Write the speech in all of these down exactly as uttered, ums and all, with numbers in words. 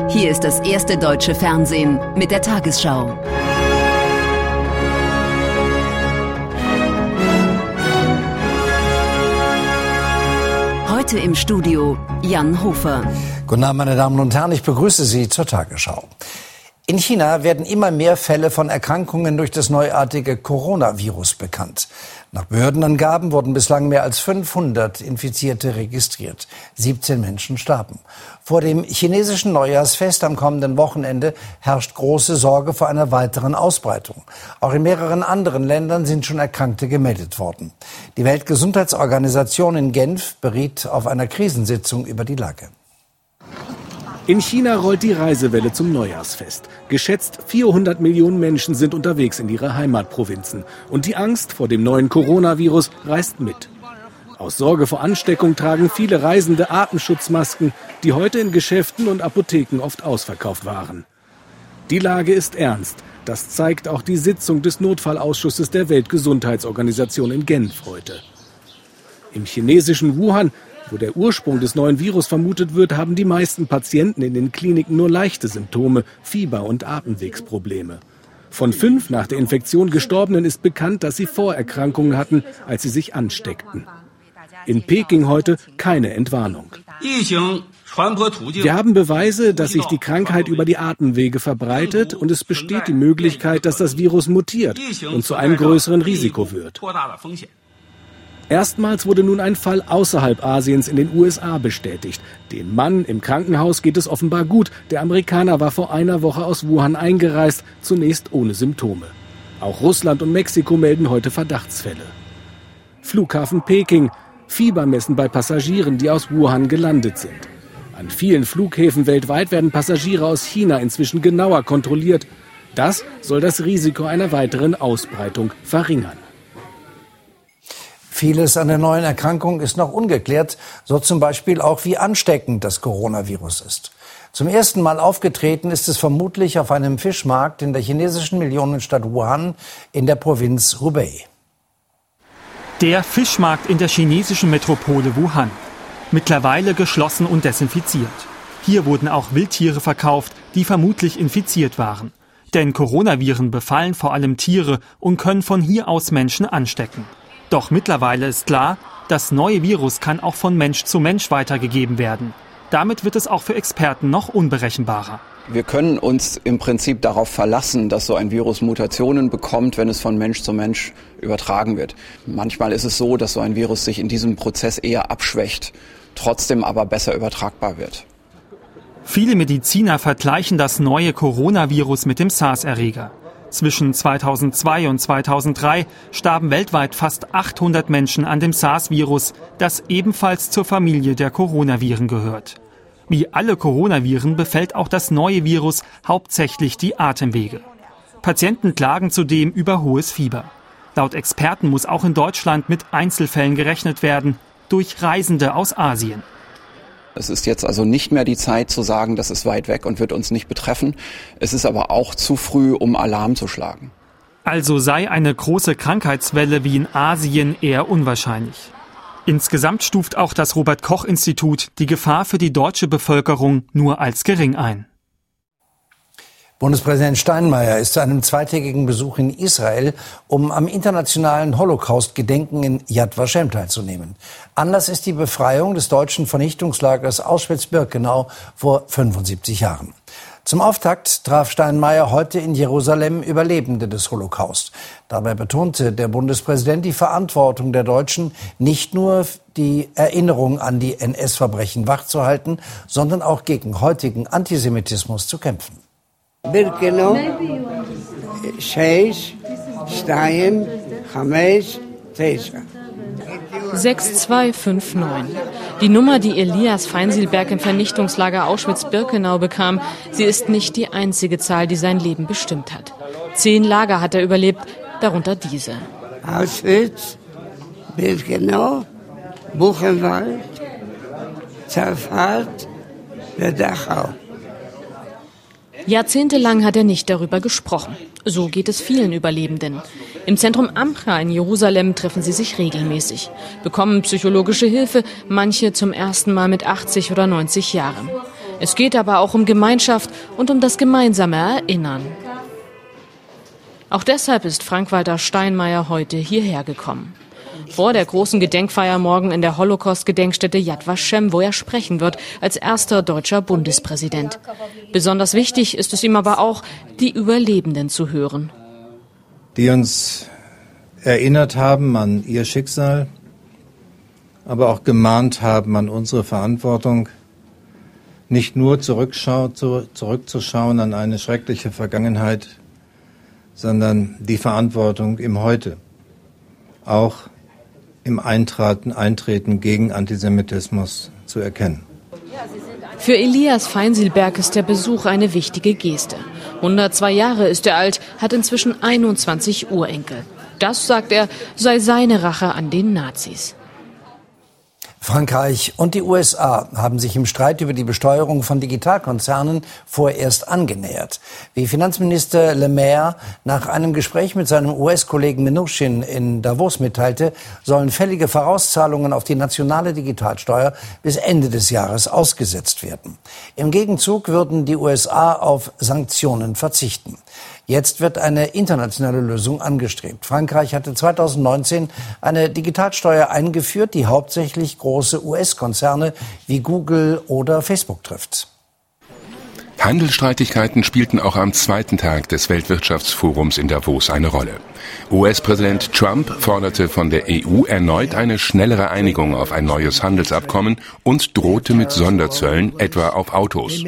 Hier ist das erste deutsche Fernsehen mit der Tagesschau. Heute im Studio Jan Hofer. Guten Abend, meine Damen und Herren, ich begrüße Sie zur Tagesschau. In China werden immer mehr Fälle von Erkrankungen durch das neuartige Coronavirus bekannt. Nach Behördenangaben wurden bislang mehr als fünfhundert Infizierte registriert. siebzehn Menschen starben. Vor dem chinesischen Neujahrsfest am kommenden Wochenende herrscht große Sorge vor einer weiteren Ausbreitung. Auch in mehreren anderen Ländern sind schon Erkrankte gemeldet worden. Die Weltgesundheitsorganisation in Genf beriet auf einer Krisensitzung über die Lage. In China rollt die Reisewelle zum Neujahrsfest. Geschätzt vierhundert Millionen Menschen sind unterwegs in ihre Heimatprovinzen. Und die Angst vor dem neuen Coronavirus reißt mit. Aus Sorge vor Ansteckung tragen viele Reisende Atemschutzmasken, die heute in Geschäften und Apotheken oft ausverkauft waren. Die Lage ist ernst. Das zeigt auch die Sitzung des Notfallausschusses der Weltgesundheitsorganisation in Genf heute. Im chinesischen Wuhan, wo der Ursprung des neuen Virus vermutet wird, haben die meisten Patienten in den Kliniken nur leichte Symptome, Fieber und Atemwegsprobleme. Von fünf nach der Infektion Gestorbenen ist bekannt, dass sie Vorerkrankungen hatten, als sie sich ansteckten. In Peking heute keine Entwarnung. Wir haben Beweise, dass sich die Krankheit über die Atemwege verbreitet und es besteht die Möglichkeit, dass das Virus mutiert und zu einem größeren Risiko wird. Erstmals wurde nun ein Fall außerhalb Asiens in den U S A bestätigt. Dem Mann im Krankenhaus geht es offenbar gut. Der Amerikaner war vor einer Woche aus Wuhan eingereist, zunächst ohne Symptome. Auch Russland und Mexiko melden heute Verdachtsfälle. Flughafen Peking. Fiebermessen bei Passagieren, die aus Wuhan gelandet sind. An vielen Flughäfen weltweit werden Passagiere aus China inzwischen genauer kontrolliert. Das soll das Risiko einer weiteren Ausbreitung verringern. Vieles an der neuen Erkrankung ist noch ungeklärt, so zum Beispiel auch, wie ansteckend das Coronavirus ist. Zum ersten Mal aufgetreten ist es vermutlich auf einem Fischmarkt in der chinesischen Millionenstadt Wuhan in der Provinz Hubei. Der Fischmarkt in der chinesischen Metropole Wuhan. Mittlerweile geschlossen und desinfiziert. Hier wurden auch Wildtiere verkauft, die vermutlich infiziert waren. Denn Coronaviren befallen vor allem Tiere und können von hier aus Menschen anstecken. Doch mittlerweile ist klar, das neue Virus kann auch von Mensch zu Mensch weitergegeben werden. Damit wird es auch für Experten noch unberechenbarer. Wir können uns im Prinzip darauf verlassen, dass so ein Virus Mutationen bekommt, wenn es von Mensch zu Mensch übertragen wird. Manchmal ist es so, dass so ein Virus sich in diesem Prozess eher abschwächt, trotzdem aber besser übertragbar wird. Viele Mediziner vergleichen das neue Coronavirus mit dem SARS-Erreger. Zwischen zweitausendzwei und zweitausenddrei starben weltweit fast achthundert Menschen an dem SARS-Virus, das ebenfalls zur Familie der Coronaviren gehört. Wie alle Coronaviren befällt auch das neue Virus hauptsächlich die Atemwege. Patienten klagen zudem über hohes Fieber. Laut Experten muss auch in Deutschland mit Einzelfällen gerechnet werden, durch Reisende aus Asien. Es ist jetzt also nicht mehr die Zeit zu sagen, das ist weit weg und wird uns nicht betreffen. Es ist aber auch zu früh, um Alarm zu schlagen. Also sei eine große Krankheitswelle wie in Asien eher unwahrscheinlich. Insgesamt stuft auch das Robert-Koch-Institut die Gefahr für die deutsche Bevölkerung nur als gering ein. Bundespräsident Steinmeier ist zu einem zweitägigen Besuch in Israel, um am internationalen Holocaust-Gedenken in Yad Vashem teilzunehmen. Anlass ist die Befreiung des deutschen Vernichtungslagers Auschwitz-Birkenau vor fünfundsiebzig Jahren. Zum Auftakt traf Steinmeier heute in Jerusalem Überlebende des Holocaust. Dabei betonte der Bundespräsident die Verantwortung der Deutschen, nicht nur die Erinnerung an die N S-Verbrechen wachzuhalten, sondern auch gegen heutigen Antisemitismus zu kämpfen. Birkenau, sechs, zwei, fünf, tisa. sechs zwei fünf neun. Die Nummer, die Elias Feinsilberg im Vernichtungslager Auschwitz-Birkenau bekam, sie ist nicht die einzige Zahl, die sein Leben bestimmt hat. Zehn Lager hat er überlebt, darunter diese. Auschwitz, Birkenau, Buchenwald, Zerfahrt, Dachau. Jahrzehntelang hat er nicht darüber gesprochen. So geht es vielen Überlebenden. Im Zentrum Amcha in Jerusalem treffen sie sich regelmäßig, bekommen psychologische Hilfe, manche zum ersten Mal mit achtzig oder neunzig Jahren. Es geht aber auch um Gemeinschaft und um das gemeinsame Erinnern. Auch deshalb ist Frank-Walter Steinmeier heute hierher gekommen. Vor der großen Gedenkfeier morgen in der Holocaust-Gedenkstätte Yad Vashem, wo er sprechen wird als erster deutscher Bundespräsident. Besonders wichtig ist es ihm aber auch, die Überlebenden zu hören. Die uns erinnert haben an ihr Schicksal, aber auch gemahnt haben an unsere Verantwortung, nicht nur zurückschau, zu, zurückzuschauen an eine schreckliche Vergangenheit, sondern die Verantwortung im Heute, auch im Eintreten, Eintreten gegen Antisemitismus zu erkennen. Für Elias Feinsilberg ist der Besuch eine wichtige Geste. hundertzwei Jahre ist er alt, hat inzwischen einundzwanzig Urenkel. Das, sagt er, sei seine Rache an den Nazis. Frankreich und die U S A haben sich im Streit über die Besteuerung von Digitalkonzernen vorerst angenähert. Wie Finanzminister Le Maire nach einem Gespräch mit seinem U S-Kollegen Mnuchin in Davos mitteilte, sollen fällige Vorauszahlungen auf die nationale Digitalsteuer bis Ende des Jahres ausgesetzt werden. Im Gegenzug würden die U S A auf Sanktionen verzichten. Jetzt wird eine internationale Lösung angestrebt. Frankreich hatte zweitausendneunzehn eine Digitalsteuer eingeführt, die hauptsächlich große U S-Konzerne wie Google oder Facebook trifft. Handelsstreitigkeiten spielten auch am zweiten Tag des Weltwirtschaftsforums in Davos eine Rolle. U S-Präsident Trump forderte von der E U erneut eine schnellere Einigung auf ein neues Handelsabkommen und drohte mit Sonderzöllen, etwa auf Autos.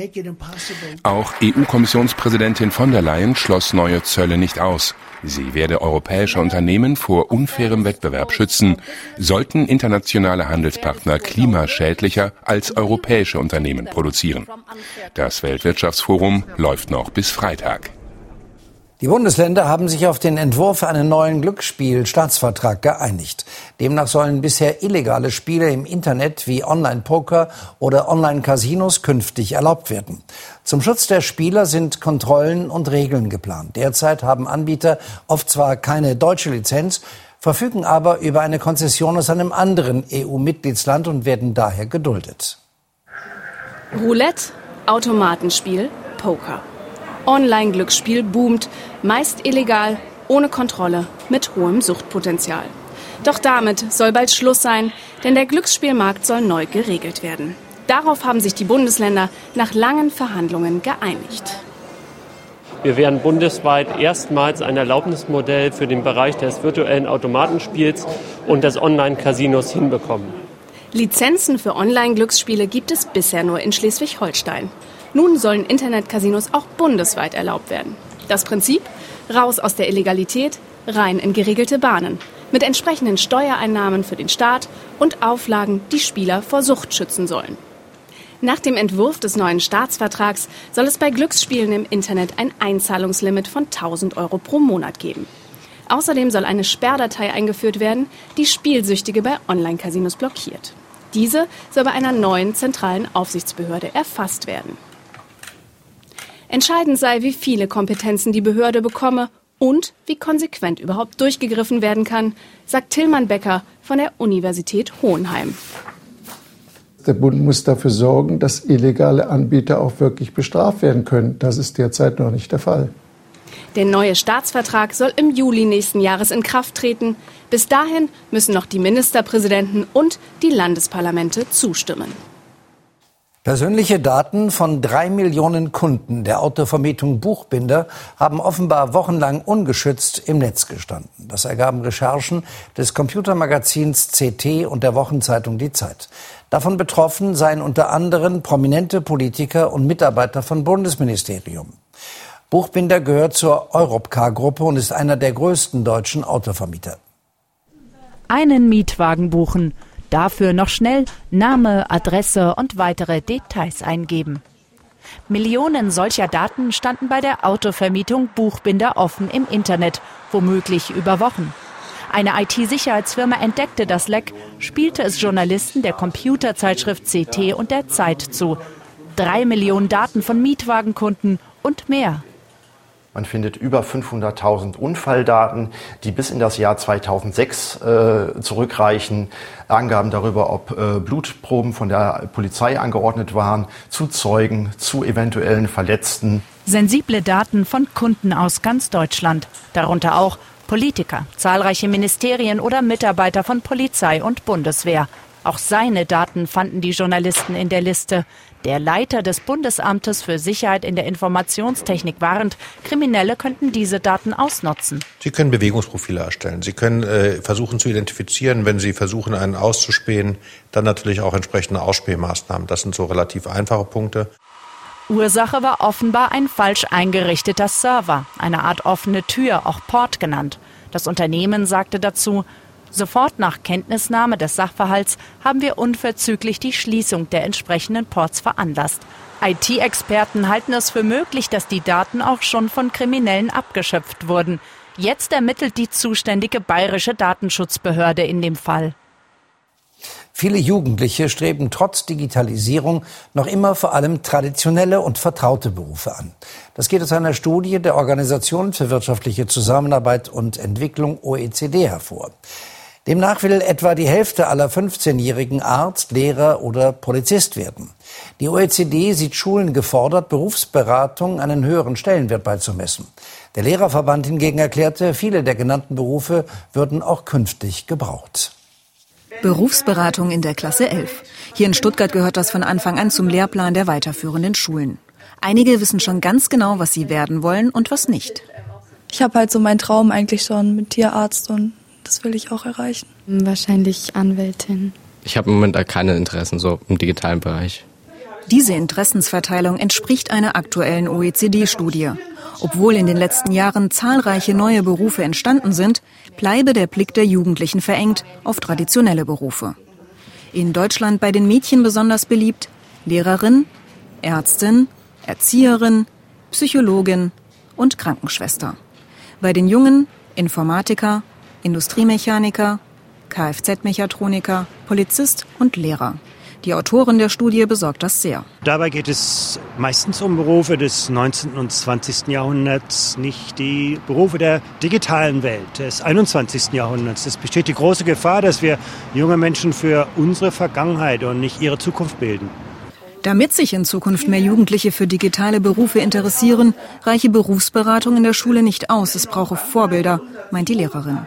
Auch E U-Kommissionspräsidentin von der Leyen schloss neue Zölle nicht aus. Sie werde europäische Unternehmen vor unfairem Wettbewerb schützen, sollten internationale Handelspartner klimaschädlicher als europäische Unternehmen produzieren. Das Weltwirtschaftsforum läuft noch bis Freitag. Die Bundesländer haben sich auf den Entwurf für einen neuen Glücksspiel-Staatsvertrag geeinigt. Demnach sollen bisher illegale Spiele im Internet wie Online-Poker oder Online-Casinos künftig erlaubt werden. Zum Schutz der Spieler sind Kontrollen und Regeln geplant. Derzeit haben Anbieter oft zwar keine deutsche Lizenz, verfügen aber über eine Konzession aus einem anderen E U-Mitgliedsland und werden daher geduldet. Roulette, Automatenspiel, Poker. Online-Glücksspiel boomt, meist illegal, ohne Kontrolle, mit hohem Suchtpotenzial. Doch damit soll bald Schluss sein, denn der Glücksspielmarkt soll neu geregelt werden. Darauf haben sich die Bundesländer nach langen Verhandlungen geeinigt. Wir werden bundesweit erstmals ein Erlaubnismodell für den Bereich des virtuellen Automatenspiels und des Online-Casinos hinbekommen. Lizenzen für Online-Glücksspiele gibt es bisher nur in Schleswig-Holstein. Nun sollen Internetcasinos auch bundesweit erlaubt werden. Das Prinzip? Raus aus der Illegalität, rein in geregelte Bahnen. Mit entsprechenden Steuereinnahmen für den Staat und Auflagen, die Spieler vor Sucht schützen sollen. Nach dem Entwurf des neuen Staatsvertrags soll es bei Glücksspielen im Internet ein Einzahlungslimit von tausend Euro pro Monat geben. Außerdem soll eine Sperrdatei eingeführt werden, die Spielsüchtige bei Online-Casinos blockiert. Diese soll bei einer neuen zentralen Aufsichtsbehörde erfasst werden. Entscheidend sei, wie viele Kompetenzen die Behörde bekomme und wie konsequent überhaupt durchgegriffen werden kann, sagt Tillmann Becker von der Universität Hohenheim. Der Bund muss dafür sorgen, dass illegale Anbieter auch wirklich bestraft werden können. Das ist derzeit noch nicht der Fall. Der neue Staatsvertrag soll im Juli nächsten Jahres in Kraft treten. Bis dahin müssen noch die Ministerpräsidenten und die Landesparlamente zustimmen. Persönliche Daten von drei Millionen Kunden der Autovermietung Buchbinder haben offenbar wochenlang ungeschützt im Netz gestanden. Das ergaben Recherchen des Computermagazins C T und der Wochenzeitung Die Zeit. Davon betroffen seien unter anderem prominente Politiker und Mitarbeiter von Bundesministerium. Buchbinder gehört zur Europcar-Gruppe und ist einer der größten deutschen Autovermieter. Einen Mietwagen buchen. Dafür noch schnell Name, Adresse und weitere Details eingeben. Millionen solcher Daten standen bei der Autovermietung Buchbinder offen im Internet, womöglich über Wochen. Eine I T-Sicherheitsfirma entdeckte das Leck, spielte es Journalisten der Computerzeitschrift C T und der Zeit zu. Drei Millionen Daten von Mietwagenkunden und mehr. Man findet über fünfhunderttausend Unfalldaten, die bis in das Jahr zweitausendsechs äh, zurückreichen. Angaben darüber, ob äh, Blutproben von der Polizei angeordnet waren, zu Zeugen, zu eventuellen Verletzten. Sensible Daten von Kunden aus ganz Deutschland, darunter auch Politiker, zahlreiche Ministerien oder Mitarbeiter von Polizei und Bundeswehr. Auch seine Daten fanden die Journalisten in der Liste. Der Leiter des Bundesamtes für Sicherheit in der Informationstechnik warnt, Kriminelle könnten diese Daten ausnutzen. Sie können Bewegungsprofile erstellen. Sie können äh, versuchen zu identifizieren, wenn Sie versuchen, einen auszuspähen, dann natürlich auch entsprechende Ausspähmaßnahmen. Das sind so relativ einfache Punkte. Ursache war offenbar ein falsch eingerichteter Server, eine Art offene Tür, auch Port genannt. Das Unternehmen sagte dazu: Sofort nach Kenntnisnahme des Sachverhalts haben wir unverzüglich die Schließung der entsprechenden Ports veranlasst. I T-Experten halten es für möglich, dass die Daten auch schon von Kriminellen abgeschöpft wurden. Jetzt ermittelt die zuständige bayerische Datenschutzbehörde in dem Fall. Viele Jugendliche streben trotz Digitalisierung noch immer vor allem traditionelle und vertraute Berufe an. Das geht aus einer Studie der Organisation für wirtschaftliche Zusammenarbeit und Entwicklung O E C D hervor. Demnach will etwa die Hälfte aller fünfzehnjährigen Arzt, Lehrer oder Polizist werden. Die O E C D sieht Schulen gefordert, Berufsberatung einen höheren Stellenwert beizumessen. Der Lehrerverband hingegen erklärte, viele der genannten Berufe würden auch künftig gebraucht. Berufsberatung in der Klasse elf. Hier in Stuttgart gehört das von Anfang an zum Lehrplan der weiterführenden Schulen. Einige wissen schon ganz genau, was sie werden wollen und was nicht. Ich habe halt so meinen Traum eigentlich schon mit Tierarzt und das will ich auch erreichen. Wahrscheinlich Anwältin. Ich habe im Moment keine Interessen so im digitalen Bereich. Diese Interessensverteilung entspricht einer aktuellen O E C D-Studie. Obwohl in den letzten Jahren zahlreiche neue Berufe entstanden sind, bleibe der Blick der Jugendlichen verengt auf traditionelle Berufe. In Deutschland bei den Mädchen besonders beliebt Lehrerin, Ärztin, Erzieherin, Psychologin und Krankenschwester. Bei den Jungen Informatiker, Industriemechaniker, Kfz-Mechatroniker, Polizist und Lehrer. Die Autorin der Studie besorgt das sehr. Dabei geht es meistens um Berufe des neunzehnten und zwanzigsten Jahrhunderts, nicht die Berufe der digitalen Welt des einundzwanzigsten Jahrhunderts. Es besteht die große Gefahr, dass wir junge Menschen für unsere Vergangenheit und nicht ihre Zukunft bilden. Damit sich in Zukunft mehr Jugendliche für digitale Berufe interessieren, reiche Berufsberatung in der Schule nicht aus. Es brauche Vorbilder, meint die Lehrerin.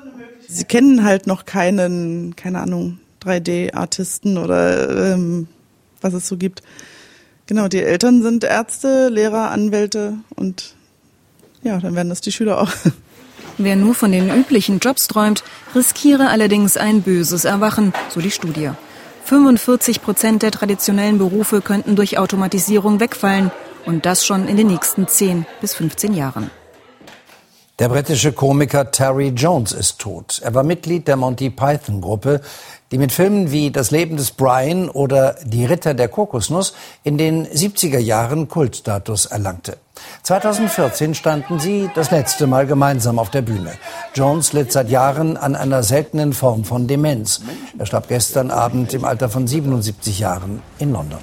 Sie kennen halt noch keinen, keine Ahnung, drei D-Artisten oder ähm, was es so gibt. Genau, die Eltern sind Ärzte, Lehrer, Anwälte und ja, dann werden das die Schüler auch. Wer nur von den üblichen Jobs träumt, riskiere allerdings ein böses Erwachen, so die Studie. fünfundvierzig Prozent der traditionellen Berufe könnten durch Automatisierung wegfallen und das schon in den nächsten zehn bis fünfzehn Jahren. Der britische Komiker Terry Jones ist tot. Er war Mitglied der Monty Python-Gruppe, die mit Filmen wie Das Leben des Brian oder Die Ritter der Kokosnuss in den siebziger Jahren Kultstatus erlangte. zweitausendvierzehn standen sie das letzte Mal gemeinsam auf der Bühne. Jones litt seit Jahren an einer seltenen Form von Demenz. Er starb gestern Abend im Alter von siebenundsiebzig Jahren in London.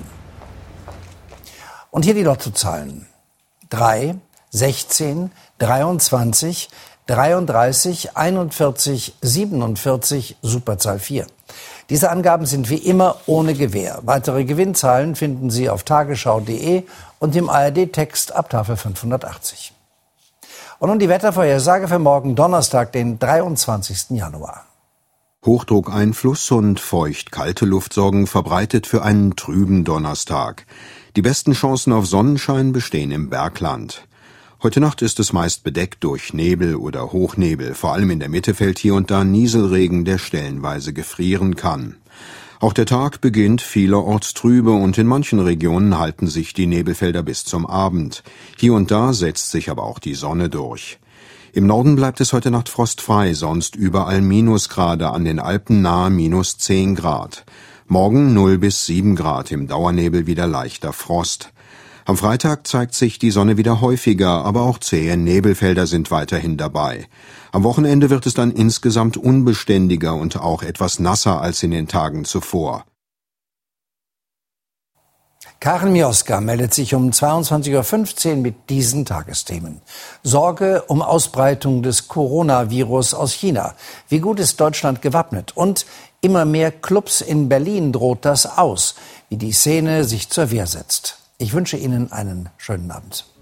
Und hier die Lottozahlen. drei, sechzehn, dreiundzwanzig, dreiunddreißig, einundvierzig, siebenundvierzig, Superzahl vier. Diese Angaben sind wie immer ohne Gewähr. Weitere Gewinnzahlen finden Sie auf tagesschau punkt de und im A R D-Text ab Tafel fünfhundertachtzig. Und nun die Wettervorhersage für morgen Donnerstag, den dreiundzwanzigsten Januar. Hochdruckeinfluss und feucht-kalte Luft sorgen verbreitet für einen trüben Donnerstag. Die besten Chancen auf Sonnenschein bestehen im Bergland. Heute Nacht ist es meist bedeckt durch Nebel oder Hochnebel. Vor allem in der Mitte fällt hier und da Nieselregen, der stellenweise gefrieren kann. Auch der Tag beginnt vielerorts trübe und in manchen Regionen halten sich die Nebelfelder bis zum Abend. Hier und da setzt sich aber auch die Sonne durch. Im Norden bleibt es heute Nacht frostfrei, sonst überall Minusgrade, an den Alpen nahe minus zehn Grad. Morgen null bis sieben Grad, im Dauernebel wieder leichter Frost. Am Freitag zeigt sich die Sonne wieder häufiger, aber auch zähe Nebelfelder sind weiterhin dabei. Am Wochenende wird es dann insgesamt unbeständiger und auch etwas nasser als in den Tagen zuvor. Karen Mioska meldet sich um zweiundzwanzig Uhr fünfzehn mit diesen Tagesthemen. Sorge um Ausbreitung des Coronavirus aus China. Wie gut ist Deutschland gewappnet? Und immer mehr Clubs in Berlin droht das aus, wie die Szene sich zur Wehr setzt. Ich wünsche Ihnen einen schönen Abend.